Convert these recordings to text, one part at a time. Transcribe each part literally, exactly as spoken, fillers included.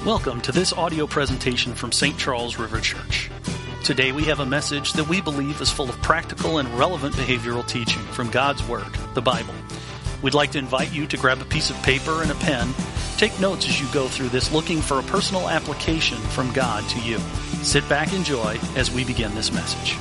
Welcome to this audio presentation from Saint Charles River Church. Today we have a message that we believe is full of practical and relevant behavioral teaching from God's Word, the Bible. We'd like to invite you to grab a piece of paper and a pen. Take notes as you go through this, looking for a personal application from God to you. Sit back and enjoy as we begin this message.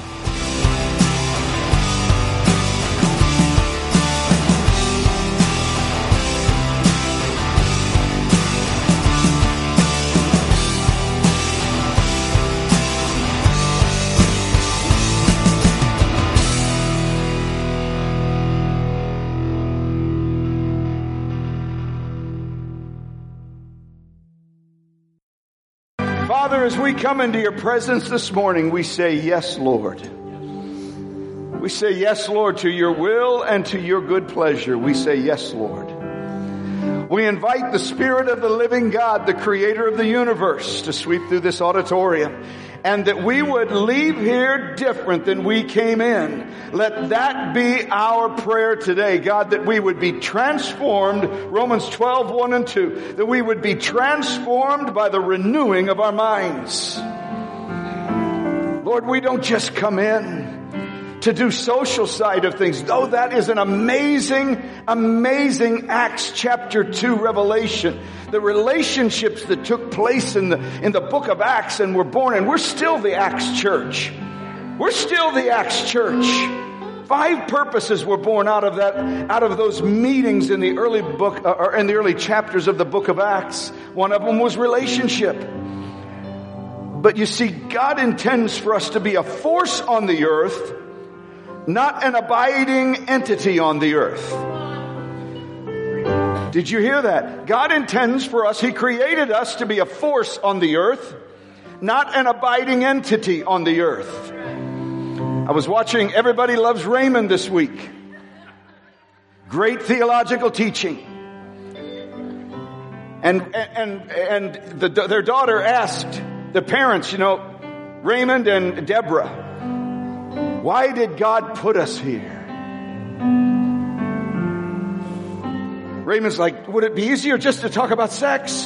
Father, as we come into your presence this morning, we say, yes, Lord. We say, yes, Lord, to your will and to your good pleasure. We say, yes, Lord. We invite the Spirit of the living God, the creator of the universe, to sweep through this auditorium, and that we would leave here different than we came in. Let that be our prayer today, God, that we would be transformed, Romans twelve, one and two, that we would be transformed by the renewing of our minds. Lord, we don't just come in to do social side of things, though that is an amazing, amazing Acts chapter two revelation. The relationships that took place in the, in the book of Acts and were born, and we're still the Acts church. We're still the Acts church. Five purposes were born out of that, out of those meetings in the early book, uh, or in the early chapters of the book of Acts. One of them was relationship. But you see, God intends for us to be a force on the earth, not an abiding entity on the earth. Did you hear that? God intends for us, He created us to be a force on the earth, not an abiding entity on the earth. I was watching Everybody Loves Raymond this week. Great theological teaching. And, and, and the, their daughter asked the parents, you know, Raymond and Deborah, why did God put us here? Raymond's like, would it be easier just to talk about sex?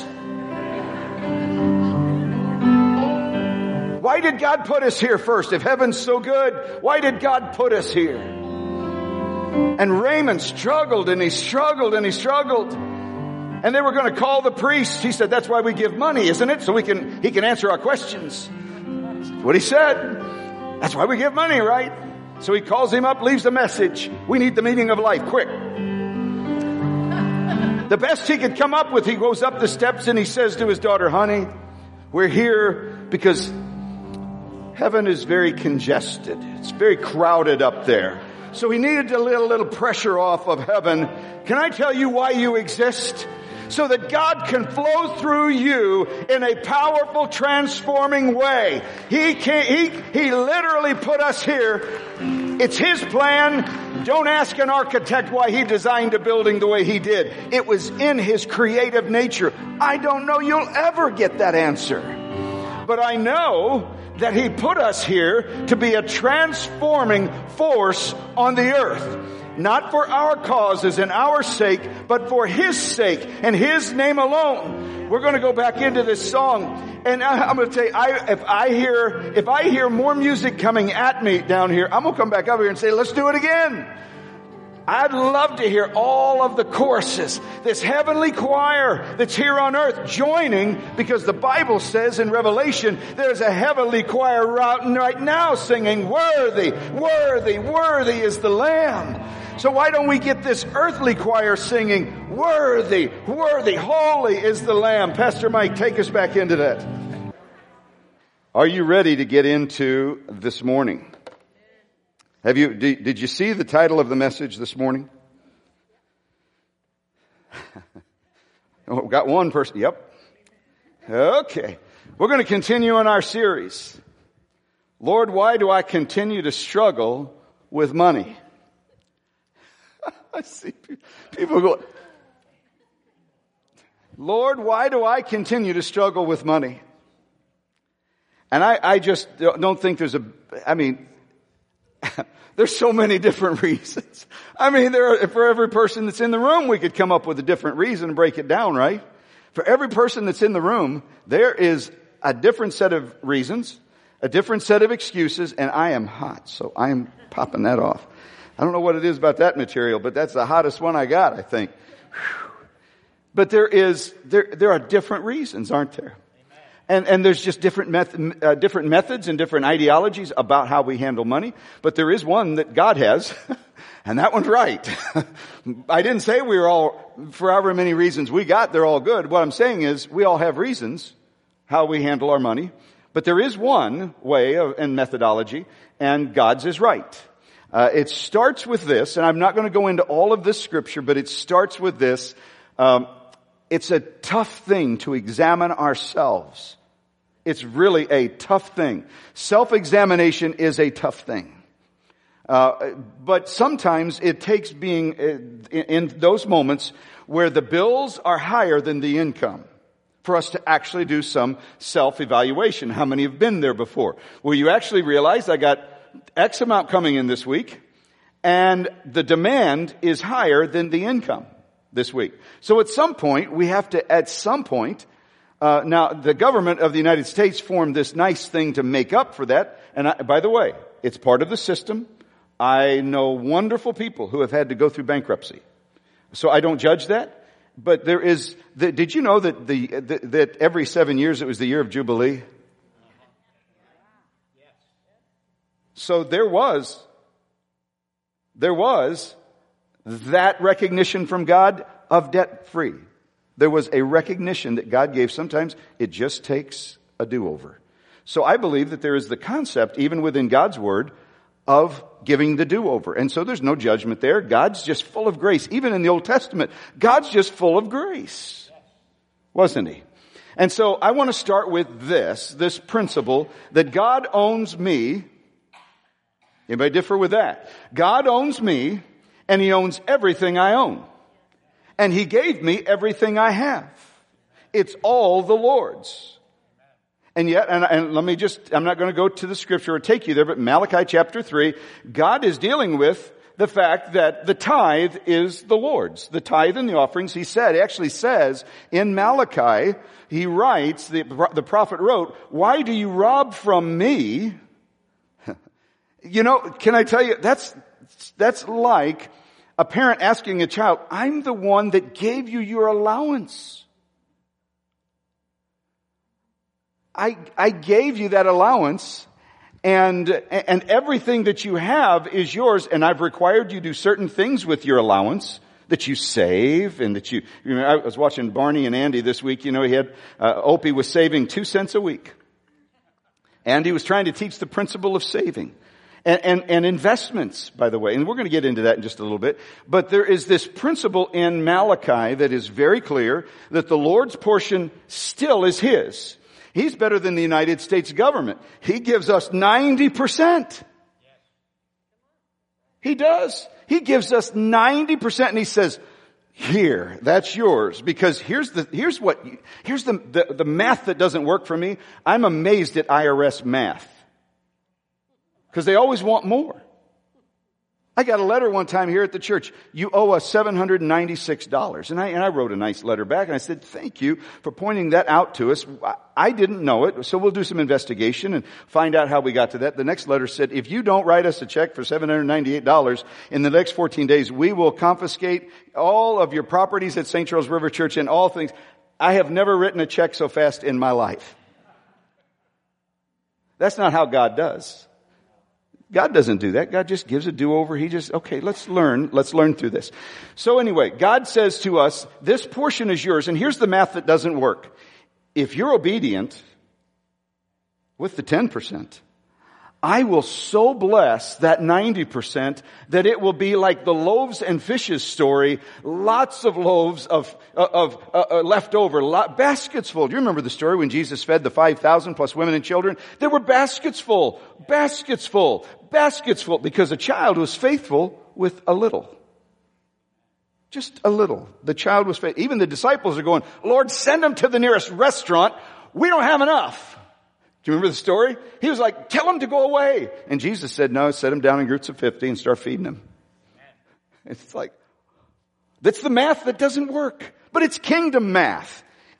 Why did God put us here first? If heaven's so good, why did God put us here? And Raymond struggled and he struggled and he struggled. And they were going to call the priest. He said, that's why we give money, isn't it? So we can, he can answer our questions. That's what he said. That's why we give money, right? So he calls him up, leaves a message. We need the meaning of life, quick. The best he could come up with, he goes up the steps and he says to his daughter, honey, we're here because heaven is very congested. It's very crowded up there. So he needed to let a little pressure off of heaven. Can I tell you why you exist? So that God can flow through you in a powerful, transforming way. He can, he, he literally put us here. It's His plan. Don't ask an architect why he designed a building the way he did. It was in His creative nature. I don't know you'll ever get that answer. But I know that He put us here to be a transforming force on the earth. Not for our causes and our sake, but for His sake and His name alone. We're going to go back into this song. And I, I'm going to tell you, I, if I hear, if I hear more music coming at me down here, I'm going to come back up here and say, let's do it again. I'd love to hear all of the choruses, this heavenly choir that's here on earth joining, because the Bible says in Revelation, there's a heavenly choir right now singing, worthy, worthy, worthy is the Lamb. So why don't we get this earthly choir singing, worthy, worthy, holy is the Lamb. Pastor Mike, take us back into that. Are you ready to get into this morning? Have you, did you see the title of the message this morning? Oh, got one person. Yep. Okay. We're going to continue in our series. Lord, why do I continue to struggle with money? I see people go, Lord, why do I continue to struggle with money? And I, I just don't think there's a, I mean, there's so many different reasons. I mean, there are, for every person that's in the room, we could come up with a different reason and break it down, right? For every person that's in the room, there is a different set of reasons, a different set of excuses, and I am hot, so I am popping that off. I don't know what it is about that material, but that's the hottest one I got, I think. Whew. But there is, there, there are different reasons, aren't there? And, and there's just different method, uh, different methods and different ideologies about how we handle money. But there is one that God has, and that one's right. I didn't say we were all, for however many reasons we got, they're all good. What I'm saying is we all have reasons how we handle our money. But there is one way of, and methodology, and God's is right. Uh, it starts with this, and I'm not going to go into all of this scripture, but it starts with this. Um, it's a tough thing to examine ourselves. It's really a tough thing. Self-examination is a tough thing. Uh, but sometimes it takes being in, in those moments where the bills are higher than the income for us to actually do some self-evaluation. How many have been there before? Well, you actually realize I got X amount coming in this week, and the demand is higher than the income this week. So at some point, we have to, at some point, uh, now the government of the United States formed this nice thing to make up for that. And I, by the way, it's part of the system. I know wonderful people who have had to go through bankruptcy. So I don't judge that. But there is, the, did you know that the, the, that every seven years it was the year of Jubilee? So there was, there was that recognition from God of debt free. There was a recognition that God gave. Sometimes it just takes a do-over. So I believe that there is the concept, even within God's word, of giving the do-over. And so there's no judgment there. God's just full of grace. Even in the Old Testament, God's just full of grace. Wasn't he? And so I want to start with this, this principle that God owns me. Anybody differ with that? God owns me, and he owns everything I own. And he gave me everything I have. It's all the Lord's. And yet, and, and let me just, I'm not going to go to the scripture or take you there, but Malachi chapter three, God is dealing with the fact that the tithe is the Lord's. The tithe and the offerings, he said, he actually says in Malachi, he writes, the, the prophet wrote, why do you rob from me? You know, can I tell you, that's, that's like a parent asking a child, I'm the one that gave you your allowance. I, I gave you that allowance, and, and everything that you have is yours, and I've required you to do certain things with your allowance, that you save, and that you, you know, I was watching Barney and Andy this week, you know, he had, uh, Opie was saving two cents a week. Andy was trying to teach the principle of saving. And, and, and investments, by the way, and we're going to get into that in just a little bit. But there is this principle in Malachi that is very clear that the Lord's portion still is his. He's better than the United States government. He gives us ninety percent. He does. He gives us ninety percent, and he says, here, that's yours. Because here's the, here's what, here's the, the, the math that doesn't work for me. I'm amazed at I R S math. Because they always want more. I got a letter one time here at the church. You owe us seven hundred ninety-six dollars. And I, and I wrote a nice letter back, and I said, thank you for pointing that out to us. I didn't know it, so we'll do some investigation and find out how we got to that. The next letter said, if you don't write us a check for seven hundred ninety-eight dollars in the next fourteen days, we will confiscate all of your properties at Saint Charles River Church and all things. I have never written a check so fast in my life. That's not how God does. God doesn't do that. God just gives a do-over. He just, okay, let's learn. Let's learn through this. So anyway, God says to us, this portion is yours. And here's the math that doesn't work. If you're obedient with the ten percent, I will so bless that ninety percent that it will be like the loaves and fishes story. Lots of loaves of, of, uh, uh, left over, lot, baskets full. Do you remember the story when Jesus fed the five thousand plus women and children? There were baskets full, baskets full, baskets full, because a child was faithful with a little. Just a little. The child was faithful. Even the disciples are going, Lord, send them to the nearest restaurant. We don't have enough. Do you remember the story? He was like, tell them to go away. And Jesus said, no, set them down in groups of fifty and start feeding them. It's like, that's the math that doesn't work. But it's kingdom math.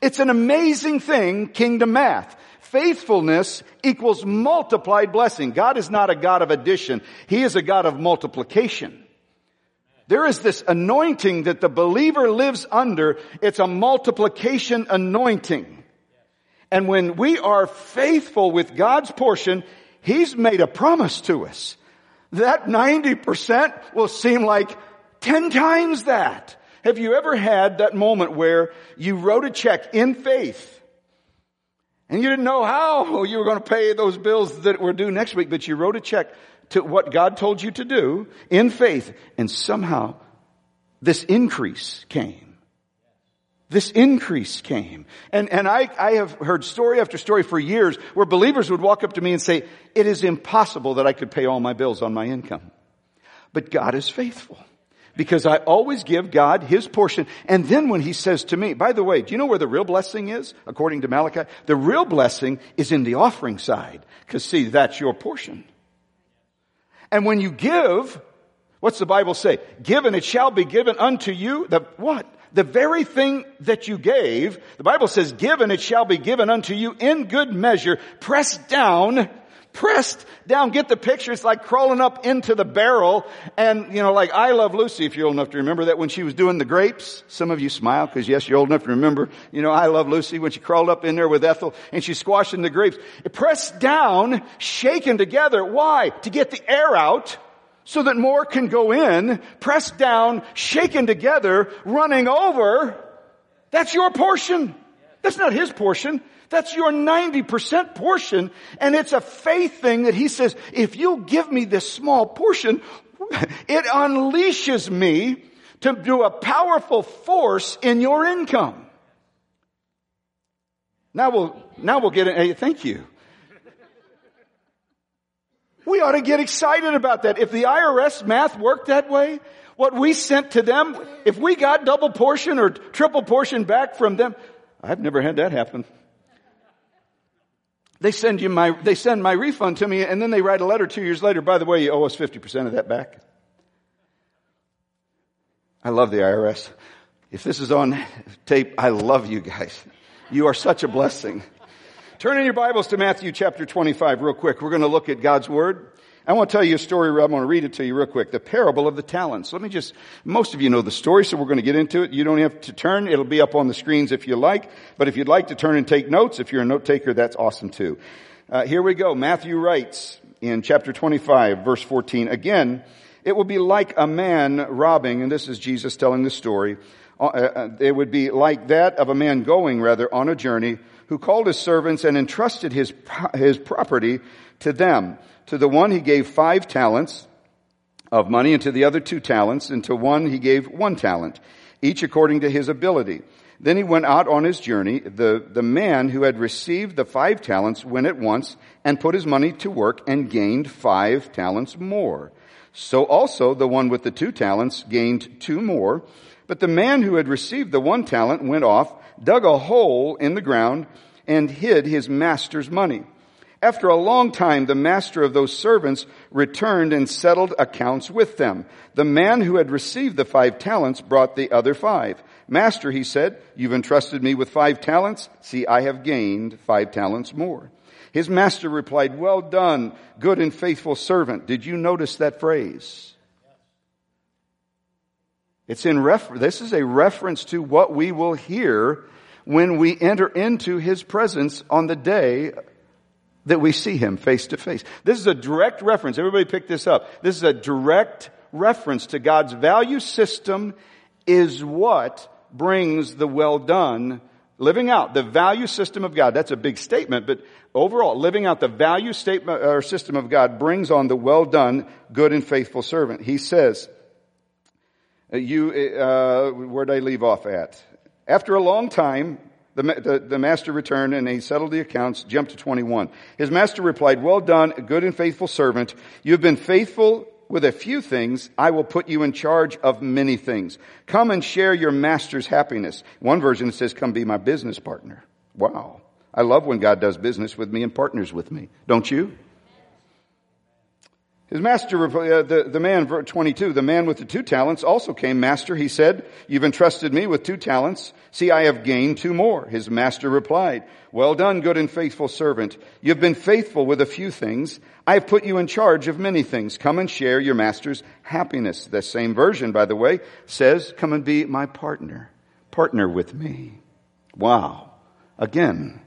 It's an amazing thing, kingdom math. Faithfulness equals multiplied blessing. God is not a God of addition. He is a God of multiplication. There is this anointing that the believer lives under. It's a multiplication anointing. And when we are faithful with God's portion, He's made a promise to us. That ninety percent will seem like ten times that. Have you ever had that moment where you wrote a check in faith and you didn't know how you were going to pay those bills that were due next week, but you wrote a check to what God told you to do in faith, and somehow this increase came. This increase came. And, and I, I have heard story after story for years where believers would walk up to me and say, it is impossible that I could pay all my bills on my income. But God is faithful. Because I always give God His portion. And then when He says to me, by the way, do you know where the real blessing is? According to Malachi, the real blessing is in the offering side. Because see, that's your portion. And when you give, what's the Bible say? Give and it shall be given unto you. The what? The very thing that you gave. The Bible says, give and it shall be given unto you in good measure, pressed down, pressed down. Get the picture. It's like crawling up into the barrel. And, you know, like I Love Lucy, if you're old enough to remember that when she was doing the grapes. Some of you smile because, yes, you're old enough to remember, you know, I Love Lucy when she crawled up in there with Ethel and she's squashing the grapes. It pressed down, shaken together. Why? To get the air out so that more can go in. Pressed down, shaken together, running over. That's your portion. That's not His portion. That's your ninety percent portion. And it's a faith thing that He says, if you'll give me this small portion, it unleashes me to do a powerful force in your income. Now we'll, now we'll get it. Hey, thank you. We ought to get excited about that. If the I R S math worked that way, what we sent to them, if we got double portion or triple portion back from them, I've never had that happen. They send you my, they send my refund to me and then they write a letter two years later. By the way, you owe us fifty percent of that back. I love the I R S. If this is on tape, I love you guys. You are such a blessing. Turn in your Bibles to Matthew chapter twenty-five real quick. We're going to look at God's Word. I want to tell you a story. I'm going to read it to you real quick. The parable of the talents. Let me just, most of you know the story, so we're going to get into it. You don't have to turn. It'll be up on the screens if you like. But if you'd like to turn and take notes, if you're a note taker, that's awesome too. Uh, here we go. Matthew writes in chapter twenty-five, verse fourteen, again, it will be like a man robbing, and this is Jesus telling the story. Uh, uh, it would be like that of a man going, rather, on a journey, who called his servants and entrusted his his property to them. To the one he gave five talents of money, and to the other two talents, and to one he gave one talent, each according to his ability. Then he went out on his journey. The, the man who had received the five talents went at once and put his money to work and gained five talents more. So also the one with the two talents gained two more. But the man who had received the one talent went off, dug a hole in the ground, and hid his master's money. After a long time, the master of those servants returned and settled accounts with them. The man who had received the five talents brought the other five. Master, he said, you've entrusted me with five talents. See, I have gained five talents more. His master replied, well done, good and faithful servant. Did you notice that phrase? It's in refer- this is a reference to what we will hear when we enter into His presence on the day that we see Him face to face. This is a direct reference. Everybody pick this up. This is a direct reference to God's value system is what brings the well done, living out the value system of God. That's a big statement, but overall, living out the value statement or system of God brings on the well done, good and faithful servant. He says, you, uh, where'd I leave off at? After a long time, The, the, the master returned and he settled the accounts. Jump to twenty-one. His master replied, well done, good and faithful servant. You've been faithful with a few things. I will put you in charge of many things. Come and share your master's happiness. One version says, come be my business partner. Wow. I love when God does business with me and partners with me. Don't you? His master, uh, the, the man, verse twenty-two, the man with the two talents also came. Master, he said, you've entrusted me with two talents. See, I have gained two more. His master replied, well done, good and faithful servant. You've been faithful with a few things. I have put you in charge of many things. Come and share your master's happiness. The same version, by the way, says, come and be my partner. Partner with me. Wow. Again.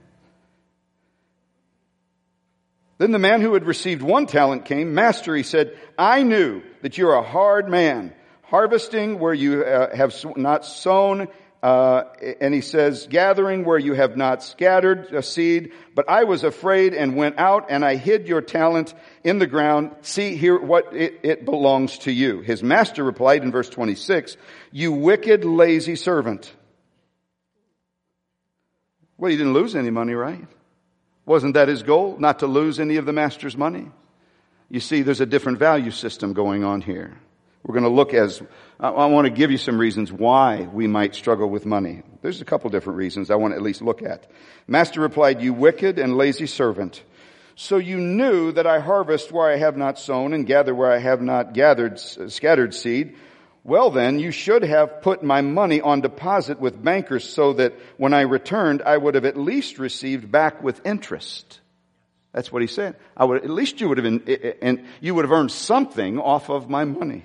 Then the man who had received one talent came. Master, he said, I knew that you're a hard man, harvesting where you uh, have not sown, uh, and he says, gathering where you have not scattered a seed. But I was afraid and went out and I hid your talent in the ground. See here what it, it belongs to you. His master replied in verse twenty-six, you wicked, lazy servant. Well, you didn't lose any money, right? Wasn't that his goal? Not to lose any of the master's money? You see, there's a different value system going on here. We're going to look as, I, I want to give you some reasons why we might struggle with money. There's a couple different reasons I want to at least look at. Master replied, you wicked and lazy servant. So you knew that I harvest where I have not sown and gather where I have not gathered, scattered seed. Well then, you should have put my money on deposit with bankers so that when I returned, I would have at least received back with interest. That's what he said. I would, at least you would have, been, and you would have earned something off of my money.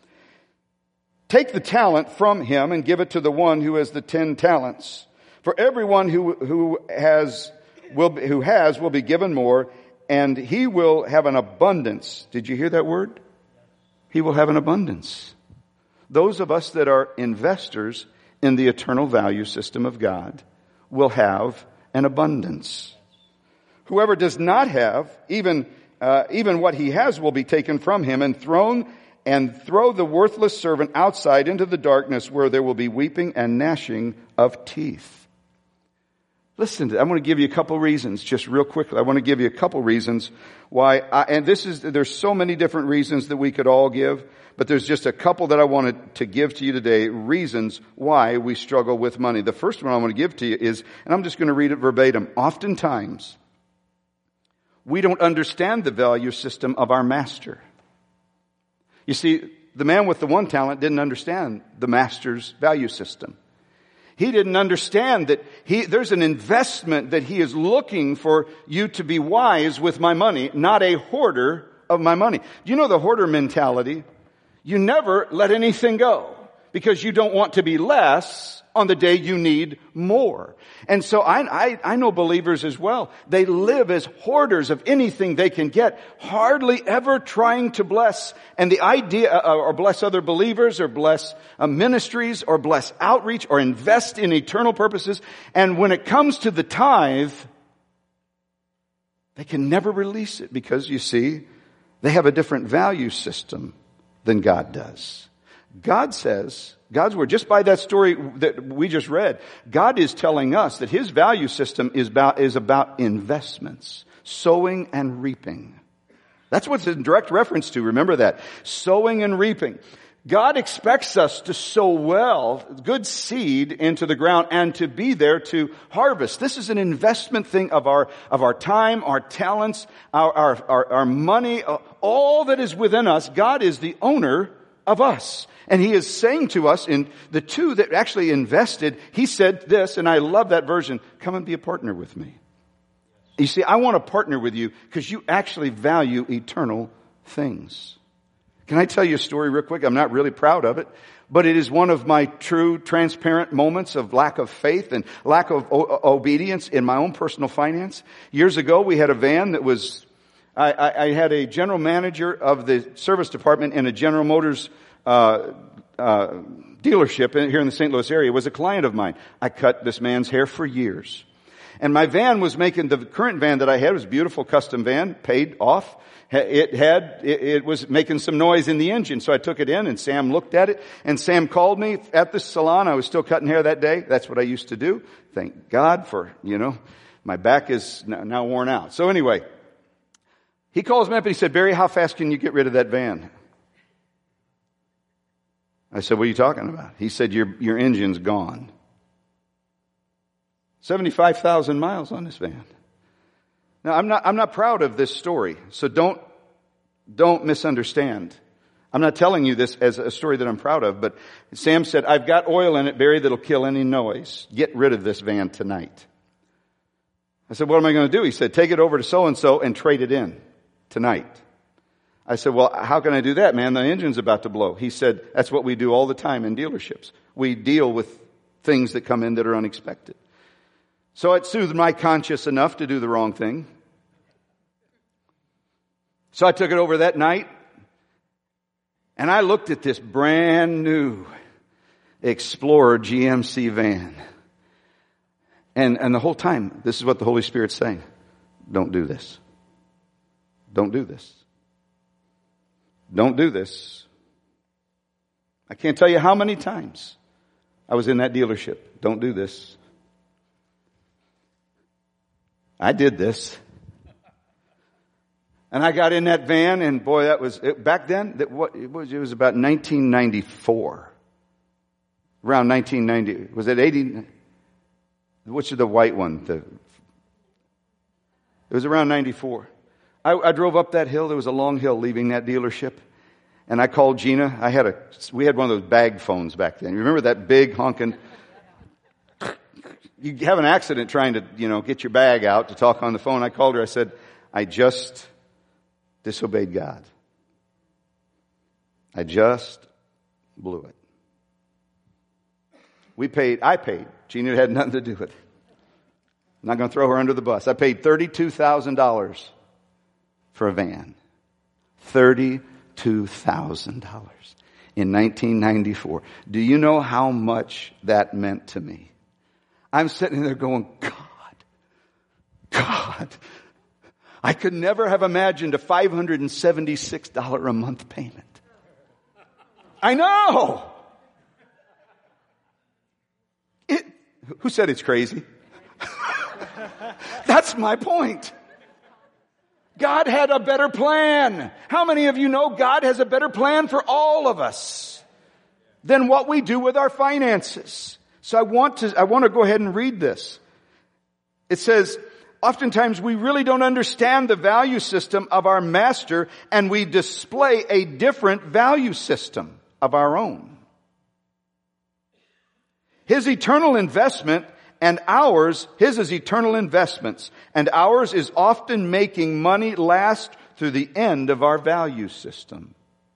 Take the talent from him and give it to the one who has the ten talents. For everyone who, who has, will, be, who has will be given more, and he will have an abundance. Did you hear that word? He will have an abundance. Those of us that are investors in the eternal value system of God will have an abundance. Whoever does not have, even uh, even what he has will be taken from him and thrown and throw the worthless servant outside into the darkness where there will be weeping and gnashing of teeth. Listen to that. I'm going to give you a couple reasons, just real quickly. I want to give you a couple reasons why, I, and this is, there's so many different reasons that we could all give, but there's just a couple that I wanted to give to you today, reasons why we struggle with money. The first one I want to give to you is, and I'm just going to read it verbatim, oftentimes, we don't understand the value system of our master. You see, the man with the one talent didn't understand the master's value system. He didn't understand that he, there's an investment that he is looking for you to be wise with my money, not a hoarder of my money. Do you know the hoarder mentality? You never let anything go because you don't want to be less on the day you need more. And so I, I, I know believers as well. They live as hoarders of anything they can get, hardly ever trying to bless. And the idea, uh, or bless other believers, or bless uh, ministries, or bless outreach, or invest in eternal purposes. And when it comes to the tithe, they can never release it because, you see, they have a different value system than God does. God says, God's word, just by that story that we just read, God is telling us that His value system is about, is about investments, sowing and reaping. That's what's in direct reference to. Remember that. Sowing and reaping. God expects us to sow well, good seed into the ground and to be there to harvest. This is an investment thing of our, of our time, our talents, our, our, our, our money, all that is within us. God is the owner of us. And He is saying to us, in the two that actually invested, He said this, and I love that version, come and be a partner with me. You see, I want to partner with you because you actually value eternal things. Can I tell you a story real quick? I'm not really proud of it, but it is one of my true transparent moments of lack of faith and lack of o- obedience in my own personal finance. Years ago, we had a van that was, I, I, I had a general manager of the service department in a General Motors uh, uh, dealership here in the Saint Louis area. Was a client of mine. I cut this man's hair for years. And my van was making, the current van that I had was a beautiful custom van, paid off. It had, it, it was making some noise in the engine. So I took it in and Sam looked at it and Sam called me at the salon. I was still cutting hair that day. That's what I used to do. Thank God for, you know, my back is now worn out. So anyway, he calls me up and he said, Barry, how fast can you get rid of that van? I said, what are you talking about? He said, your, your engine's gone. seventy-five thousand miles on this van. Now, I'm not, I'm not proud of this story, so don't, Don't misunderstand. I'm not telling you this as a story that I'm proud of, but Sam said, I've got oil in it, Barry, that'll kill any noise. Get rid of this van tonight. I said, what am I going to do? He said, take it over to so-and-so and trade it in tonight. I said, well, how can I do that, man? The engine's about to blow. He said, that's what we do all the time in dealerships. We deal with things that come in that are unexpected. So it soothed my conscience enough to do the wrong thing. So I took it over that night, and I looked at this brand new Explorer G M C van. And, and the whole time, this is what the Holy Spirit's saying. Don't do this. Don't do this. Don't do this. I can't tell you how many times I was in that dealership. Don't do this. I did this. And I got in that van, and boy, that was, it, back then, that what, it was, it was about nineteen ninety-four. Around nineteen ninety. Was it eighty? Which is the white one? The, it was around ninety-four. I, I drove up that hill. There was a long hill leaving that dealership. And I called Gina. I had a, we had one of those bag phones back then. You remember that big honking? You have an accident trying to, you know, get your bag out to talk on the phone. I called her. I said, I just disobeyed God. I just blew it. We paid, I paid. Gina had nothing to do with it. I'm not going to throw her under the bus. I paid thirty-two thousand dollars for a van. thirty-two thousand dollars in nineteen ninety-four. Do you know how much that meant to me? I'm sitting there going, God, God, I could never have imagined a five hundred seventy-six dollars a month payment. I know. It, who said it's crazy? That's my point. God had a better plan. How many of you know God has a better plan for all of us than what we do with our finances? So I want to, I want to go ahead and read this. It says, oftentimes we really don't understand the value system of our master, and we display a different value system of our own. His eternal investment and ours, his is eternal investments, and ours is often making money last through the end of our value system.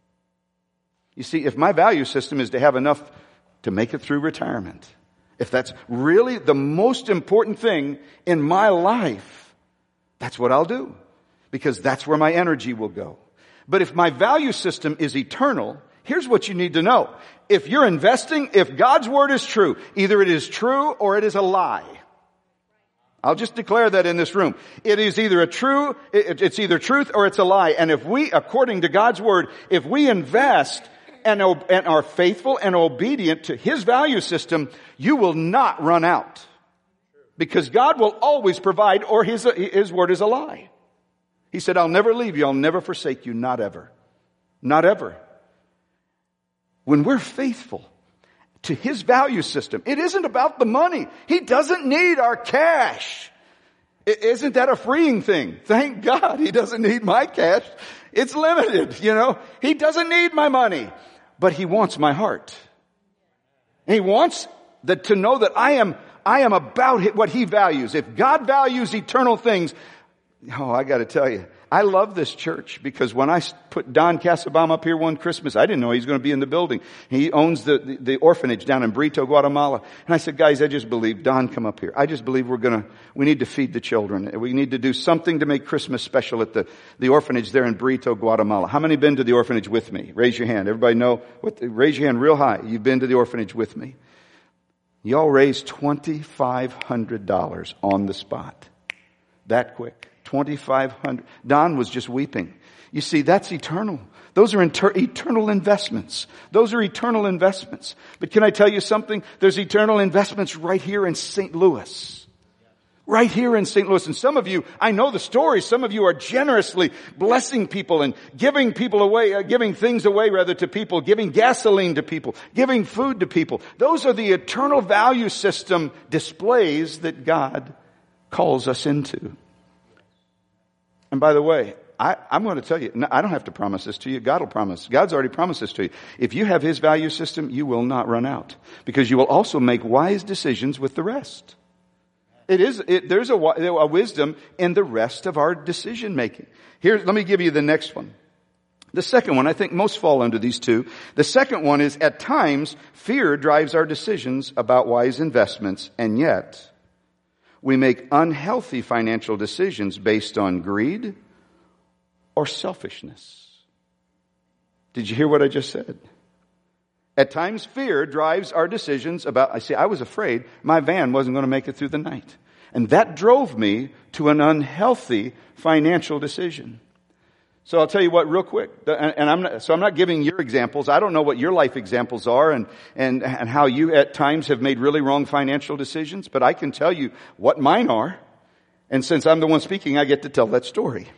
You see, if my value system is to have enough to make it through retirement, if that's really the most important thing in my life, that's what I'll do, because that's where my energy will go. But if my value system is eternal, here's what you need to know. If you're investing, if God's word is true, either it is true or it is a lie. I'll just declare that in this room. It is either a true, it's either truth or it's a lie. And if we, according to God's word, if we invest and are faithful and obedient to his value system, you will not run out. Because God will always provide, or his, his word is a lie. He said, I'll never leave you, I'll never forsake you, not ever. Not ever. When we're faithful to his value system, it isn't about the money. He doesn't need our cash. Isn't that a freeing thing? Thank God he doesn't need my cash. It's limited, you know. He doesn't need my money, but he wants my heart. He wants that to know that I am, I am about what he values. If God values eternal things, oh, I got to tell you, I love this church, because when I put Don Casabam up here one Christmas, I didn't know he was going to be in the building. He owns the, the, the orphanage down in Brito, Guatemala. And I said, guys, I just believe, Don, come up here. I just believe we're going to, we need to feed the children. We need to do something to make Christmas special at the, the orphanage there in Brito, Guatemala. How many been to the orphanage with me? Raise your hand. Everybody know? What, raise your hand real high. You've been to the orphanage with me. Y'all raised twenty-five hundred dollars on the spot. That quick. twenty-five hundred. Don was just weeping. You see, that's eternal. Those are inter- eternal investments. Those are eternal investments. But can I tell you something? There's eternal investments right here in Saint Louis. Right here in Saint Louis. And some of you, I know the story. Some of you are generously blessing people and giving people away, uh, giving things away rather to people, giving gasoline to people, giving food to people. Those are the eternal value system displays that God calls us into. And by the way, I, I'm going to tell you, no, I don't have to promise this to you. God will promise. God's already promised this to you. If you have His value system, you will not run out, because you will also make wise decisions with the rest. It is, it, there's a, a wisdom in the rest of our decision making. Here, let me give you the next one. The second one, I think most fall under these two. The second one is, at times, fear drives our decisions about wise investments, and yet we make unhealthy financial decisions based on greed or selfishness. Did you hear what I just said? At times, fear drives our decisions about, I see, I was afraid my van wasn't going to make it through the night. And that drove me to an unhealthy financial decision. So I'll tell you what real quick, and I'm not, so I'm not giving your examples. I don't know what your life examples are and, and, and how you at times have made really wrong financial decisions, but I can tell you what mine are. And since I'm the one speaking, I get to tell that story.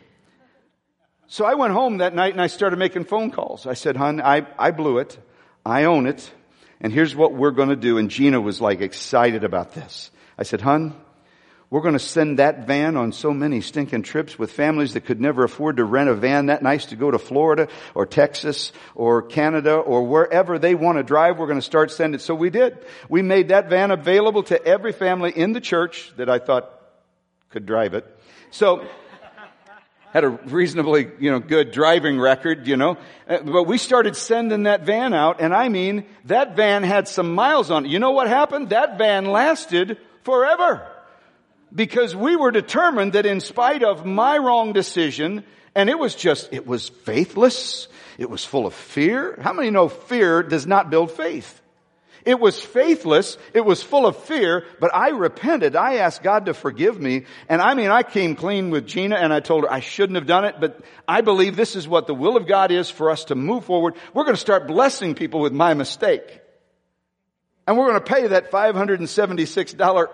So I went home that night and I started making phone calls. I said, hon, I, I blew it. I own it. And here's what we're going to do. And Gina was like excited about this. I said, hon, we're going to send that van on so many stinking trips with families that could never afford to rent a van that nice to go to Florida or Texas or Canada or wherever they want to drive. We're going to start sending it. So we did. We made that van available to every family in the church that I thought could drive it. So had a reasonably, you know, good driving record, you know. But we started sending that van out, and I mean, that van had some miles on it. You know what happened? That van lasted forever. Because we were determined that in spite of my wrong decision, and it was just, it was faithless, it was full of fear. How many know fear does not build faith? It was faithless, it was full of fear, but I repented. I asked God to forgive me. And I mean, I came clean with Gina and I told her I shouldn't have done it, but I believe this is what the will of God is for us to move forward. We're going to start blessing people with my mistake. And we're going to pay that five hundred seventy-six dollars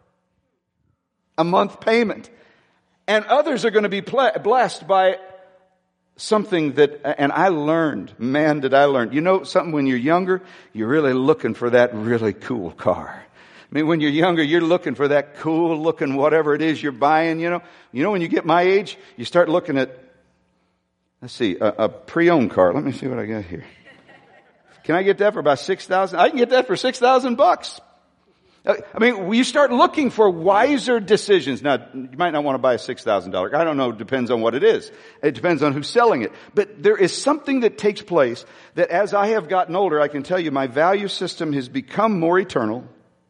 a month payment. And others are going to be blessed by something that, and I learned, man, did I learn. You know something, when you're younger, you're really looking for that really cool car. I mean, when you're younger, you're looking for that cool looking whatever it is you're buying, you know. You know, when you get my age, you start looking at, let's see, a, a pre-owned car. Let me see what I got here. Can I get that for about six thousand? I can get that for six thousand bucks. I mean, you start looking for wiser decisions. Now, you might not want to buy a six thousand dollars. I don't know. It depends on what it is. It depends on who's selling it. But there is something that takes place that as I have gotten older, I can tell you my value system has become more eternal.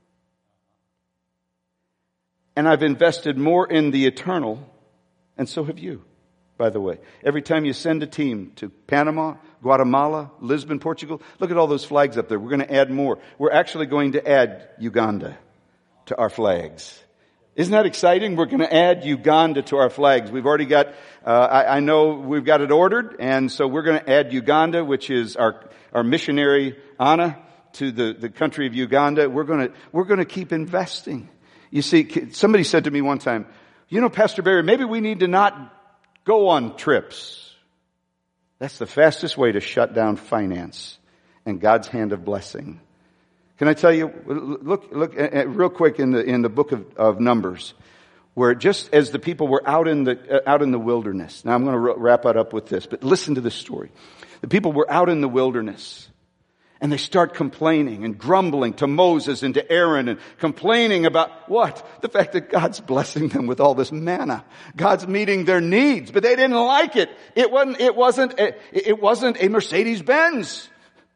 And I've invested more in the eternal. And so have you, by the way. Every time you send a team to Panama, Guatemala, Lisbon, Portugal, look at all those flags up there. We're going to add more. We're actually going to add Uganda to our flags. Isn't that exciting? We're going to add Uganda to our flags. We've already got, uh, I, I know we've got it ordered, and so we're going to add Uganda, which is our, our missionary Anna, to the, the country of Uganda. We're going to, we're going to keep investing. You see, somebody said to me one time, you know, Pastor Barry, maybe we need to not go on trips. That's the fastest way to shut down finance and God's hand of blessing. Can I tell you, look, look at, real quick in the, in the book of, of Numbers, where just as the people were out in the, out in the wilderness. Now I'm going to wrap it up with this, but listen to this story. The people were out in the wilderness. And they start complaining and grumbling to Moses and to Aaron and complaining about what? The fact that God's blessing them with all this manna. God's meeting their needs, but they didn't like it. It wasn't, it wasn't, a, it wasn't a Mercedes-Benz.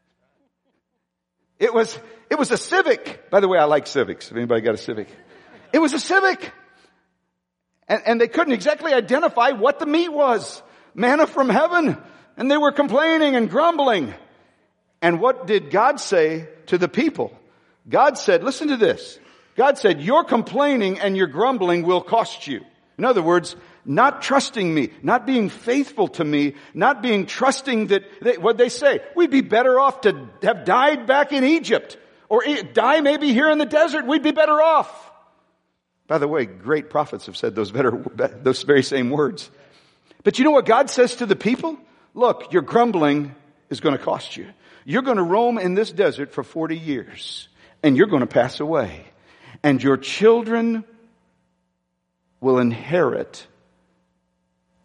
It was, it was a Civic. By the way, I like Civics. Have anybody got a Civic? It was a Civic. And, and they couldn't exactly identify what the meat was. Manna from heaven. And they were complaining and grumbling. And what did God say to the people? God said, listen to this. God said, your complaining and your grumbling will cost you. In other words, not trusting me, not being faithful to me, not being trusting that, they, what'd they say? We'd be better off to have died back in Egypt or die maybe here in the desert. We'd be better off. By the way, great prophets have said those better, those very same words. But you know what God says to the people? Look, your grumbling is going to cost you. You're going to roam in this desert for forty years, and you're going to pass away. And your children will inherit the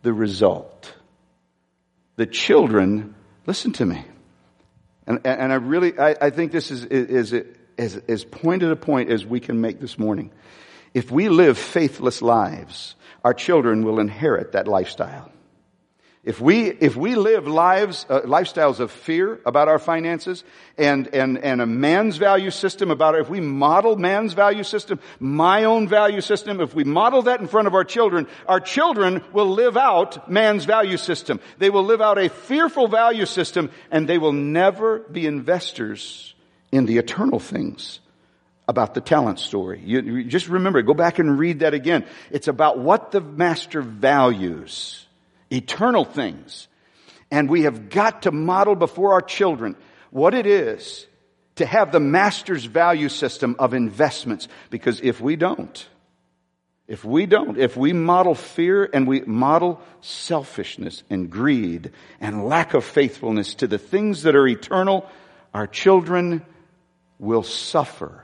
the result. The children, listen to me. And, and I really, I, I think this is, is, is as pointed a point as we can make this morning. If we live faithless lives, our children will inherit that lifestyle. If we, if we live lives, uh, lifestyles of fear about our finances and, and, and a man's value system about it, if we model man's value system, my own value system, if we model that in front of our children, our children will live out man's value system. They will live out a fearful value system, and they will never be investors in the eternal things about the talent story. You, you just remember, go back and read that again. It's about what the master values. Eternal things. And we have got to model before our children what it is to have the master's value system of investments. Because if we don't, if we don't, if we model fear and we model selfishness and greed and lack of faithfulness to the things that are eternal, our children will suffer.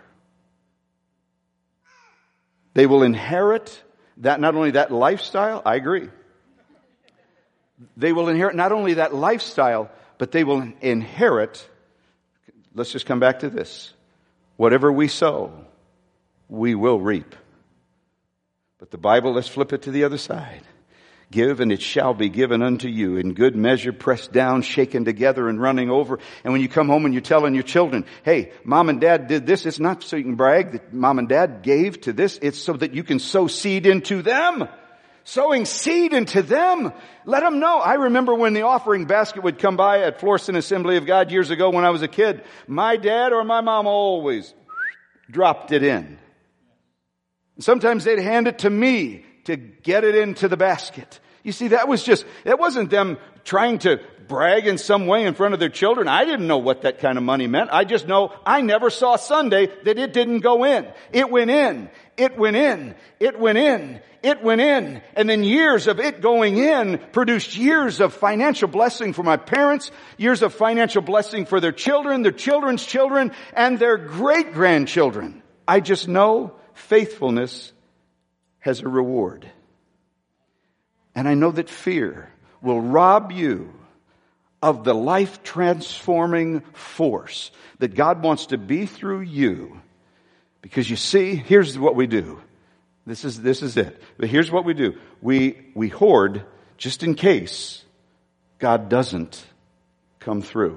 They will inherit that, not only that lifestyle, I agree. They will inherit not only that lifestyle, but they will inherit, let's just come back to this. Whatever we sow, we will reap. But the Bible, let's flip it to the other side. Give, and it shall be given unto you in good measure, pressed down, shaken together, and running over. And when you come home and you're telling your children, hey, mom and dad did this, it's not so you can brag that mom and dad gave to this. It's so that you can sow seed into them. Sowing seed into them. Let them know. I remember when the offering basket would come by at Florissant Assembly of God years ago when I was a kid. My dad or my mom always dropped it in. Sometimes they'd hand it to me to get it into the basket. You see, that was just, that wasn't them trying to brag in some way in front of their children. I didn't know what that kind of money meant. I just know I never saw Sunday that it didn't go in. It went in. It went in. It went in. It went in. And then years of it going in produced years of financial blessing for my parents, years of financial blessing for their children, their children's children, and their great-grandchildren. I just know faithfulness has a reward. And I know that fear will rob you of the life-transforming force that God wants to be through you. Because you see, here's what we do. This is, this is it. But here's what we do. We, we hoard just in case God doesn't come through.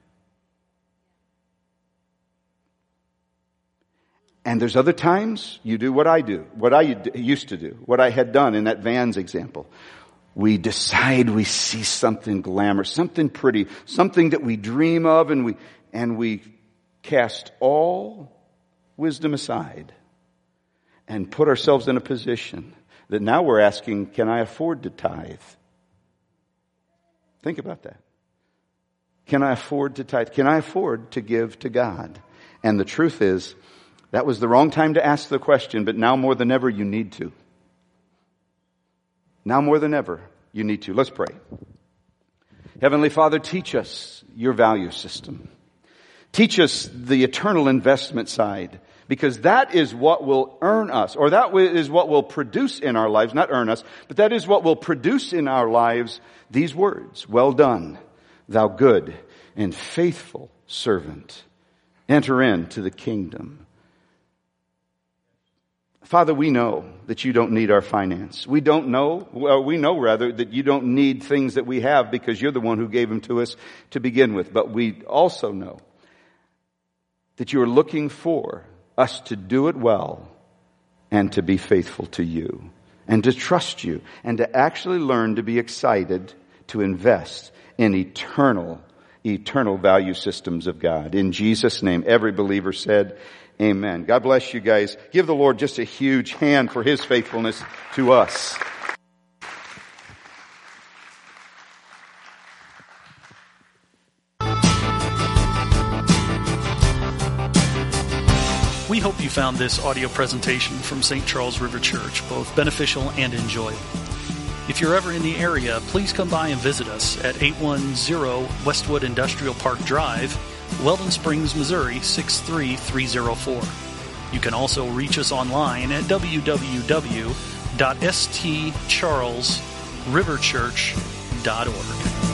And there's other times you do what I do, what I used to do, what I had done in that Vans example. We decide we see something glamorous, something pretty, something that we dream of, and we, and we cast all wisdom aside and put ourselves in a position that now we're asking, can I afford to tithe? Think about that. Can I afford to tithe? Can I afford to give to God? And the truth is, that was the wrong time to ask the question, but now more than ever you need to. Now more than ever you need to. Let's pray. Heavenly Father, teach us your value system. Teach us the eternal investment side, because that is what will earn us, or that is what will produce in our lives, not earn us, but that is what will produce in our lives these words. Well done, thou good and faithful servant. Enter into the kingdom. Father, we know that you don't need our finance. We don't know, well, we know rather that you don't need things that we have because you're the one who gave them to us to begin with. But we also know that you are looking for us to do it well and to be faithful to you and to trust you and to actually learn to be excited to invest in eternal, eternal value systems of God. In Jesus' name, every believer said, amen. God bless you guys. Give the Lord just a huge hand for His faithfulness to us. We hope you found this audio presentation from Saint Charles River Church both beneficial and enjoyable. If you're ever in the area, please come by and visit us at eight one zero Westwood Industrial Park Drive, Weldon Springs, Missouri, six three three zero four. You can also reach us online at w w w dot s t charles river church dot org.